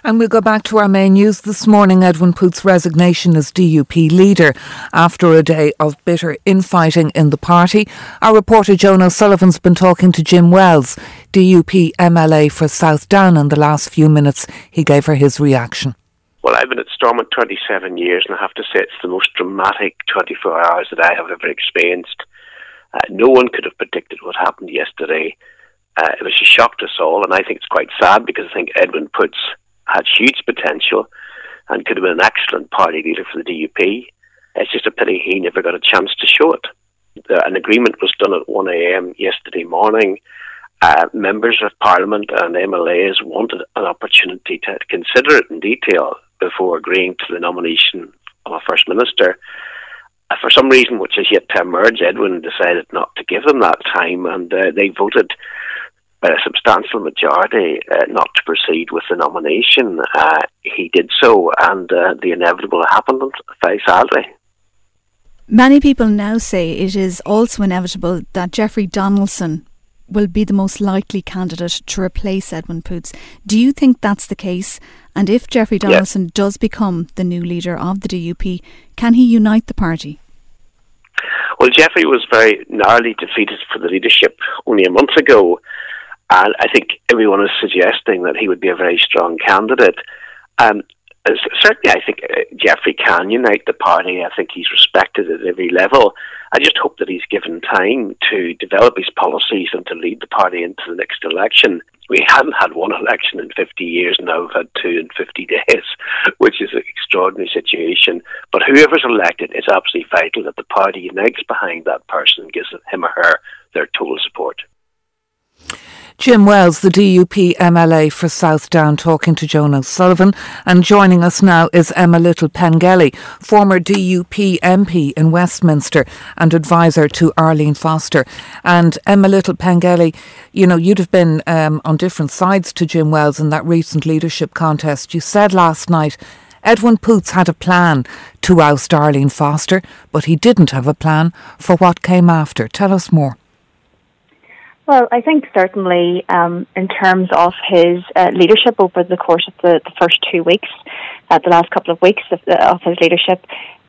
And we'll go back to our main news this morning. Edwin Poots' resignation as DUP leader after a day of bitter infighting in the party. Our reporter Joan O'Sullivan's been talking to Jim Wells, DUP MLA for South Down, in the last few minutes. He gave her his reaction. Well, I've been at Stormont 27 years, and I have to say it's the most dramatic 24 hours that I have ever experienced. No one could have predicted what happened yesterday. It was a shock to us all, and I think it's quite sad because I think Edwin Poots had huge potential and could have been an excellent party leader for the DUP. It's just a pity he never got a chance to show it. An agreement was done at 1 a.m. yesterday morning. Members of Parliament and MLAs wanted an opportunity to consider it in detail before agreeing to the nomination of a First Minister. For some reason which is yet to emerge, Edwin decided not to give them that time, and they voted by a substantial majority not to proceed with the nomination. He did so, and the inevitable happened, very sadly. Many people now say it is also inevitable that Jeffrey Donaldson will be the most likely candidate to replace Edwin Poots. Do you think that's the case? And if Jeffrey Donaldson does become the new leader of the DUP, can he unite the party? Well, Jeffrey was very narrowly defeated for the leadership only a month ago, and I think everyone is suggesting that he would be a very strong candidate. Certainly, I think Jeffrey can unite the party. I think he's respected at every level. I just hope that he's given time to develop his policies and to lead the party into the next election. We haven't had one election in 50 years, now we've had 2 in 50 days, which is an extraordinary situation. But whoever's elected, it's absolutely vital that the party unites behind that person and gives him or her their total support. Jim Wells, the DUP MLA for South Down, talking to Joan O'Sullivan. And joining us now is Emma Little-Pengelly, former DUP MP in Westminster and advisor to Arlene Foster. And Emma Little-Pengelly, you know, you'd have been on different sides to Jim Wells in that recent leadership contest. You said last night Edwin Poots had a plan to oust Arlene Foster, but he didn't have a plan for what came after. Tell us more. Well, I think certainly in terms of his leadership over the course of the first 2 weeks, the last couple of weeks of his leadership,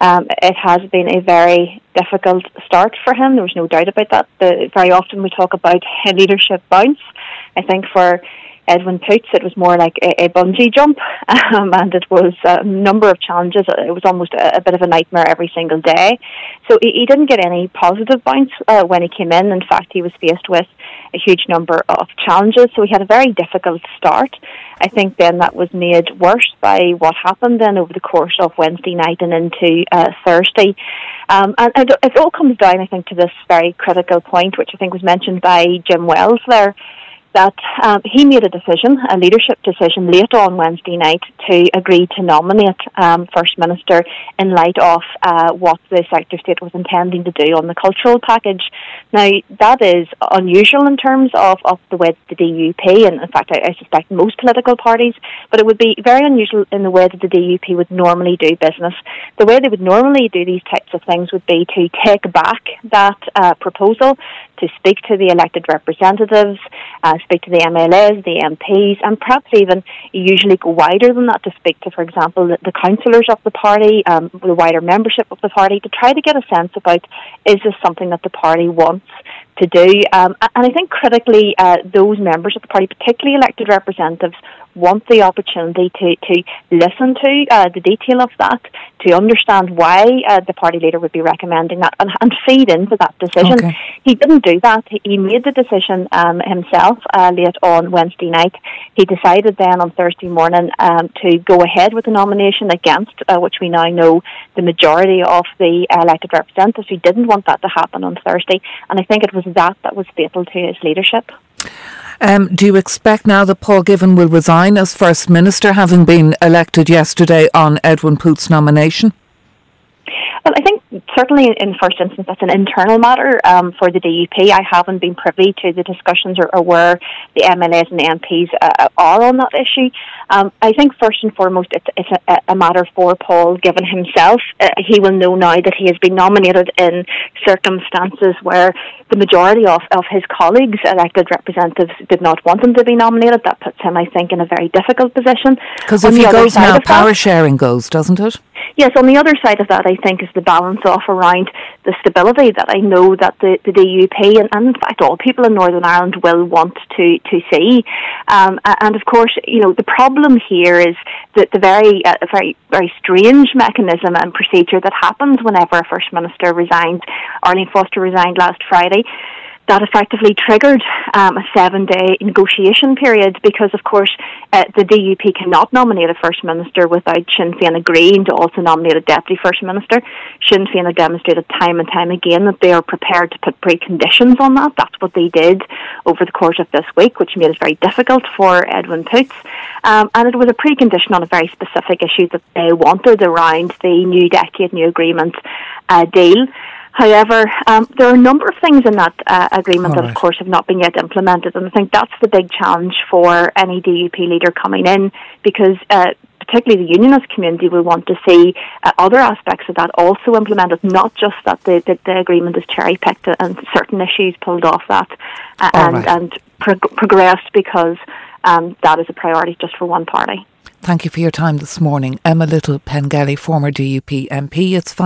it has been a very difficult start for him. There was no doubt about that. Very often we talk about a leadership bounce. I think for Edwin Poots, it was more like a bungee jump, and it was a number of challenges. It was almost a bit of a nightmare every single day. So he didn't get any positive bounce when he came in. In fact, he was faced with a huge number of challenges. So he had a very difficult start. I think then that was made worse by what happened then over the course of Wednesday night and into Thursday. And it all comes down, I think, to this very critical point, which I think was mentioned by Jim Wells there, that he made a leadership decision late on Wednesday night to agree to nominate First Minister in light of what the Secretary of State was intending to do on the cultural package. Now, that is unusual in terms of the way that the DUP, and in fact I suspect most political parties, but it would be very unusual in the way that the DUP would normally do business. The way they would normally do these types of things would be to take back that proposal, to speak to the elected representatives, speak to the MLAs, the MPs, and perhaps even usually go wider than that to speak to, for example, the councillors of the party, the wider membership of the party, to try to get a sense about, is this something that the party wants to do? And I think critically, those members of the party, particularly elected representatives, want the opportunity to listen to the detail of that, to understand why the party leader would be recommending that, and feed into that decision. Okay. He didn't do that. He made the decision himself late on Wednesday night. He decided then on Thursday morning to go ahead with the nomination against, which we now know the majority of the elected representatives who didn't want that to happen on Thursday. And I think it was that was fatal to his leadership. Do you expect now that Paul Givan will resign as First Minister, having been elected yesterday on Edwin Poots' nomination? Well, I think certainly in the first instance that's an internal matter for the DUP. I haven't been privy to the discussions or where the MLAs and the MPs are on that issue. I think first and foremost it's a matter for Paul, given himself. He will know now that he has been nominated in circumstances where the majority of his colleagues, elected representatives, did not want him to be nominated. That puts him, I think, in a very difficult position. Because if he goes now, power sharing goes, doesn't it? Yes, on the other side of that, I think, is the balance off around the stability that I know that the DUP and in fact all people in Northern Ireland will want to see. And of course, the problem here is that the very strange mechanism and procedure that happens whenever a First Minister resigns. Arlene Foster resigned last Friday. That effectively triggered a 7-day negotiation period because, of course, the DUP cannot nominate a First Minister without Sinn Féin agreeing to also nominate a Deputy First Minister. Sinn Féin have demonstrated time and time again that they are prepared to put preconditions on that. That's what they did over the course of this week, which made it very difficult for Edwin Poots. And it was a precondition on a very specific issue that they wanted around the New Decade, New Agreement deal. However, there are a number of things in that agreement that, of course, have not been yet implemented, and I think that's the big challenge for any DUP leader coming in, because particularly the unionist community will want to see other aspects of that also implemented, not just that the agreement is cherry-picked and certain issues pulled off that and progressed because that is a priority just for one party. Thank you for your time this morning. Emma Little Pengelly, former DUP MP. It's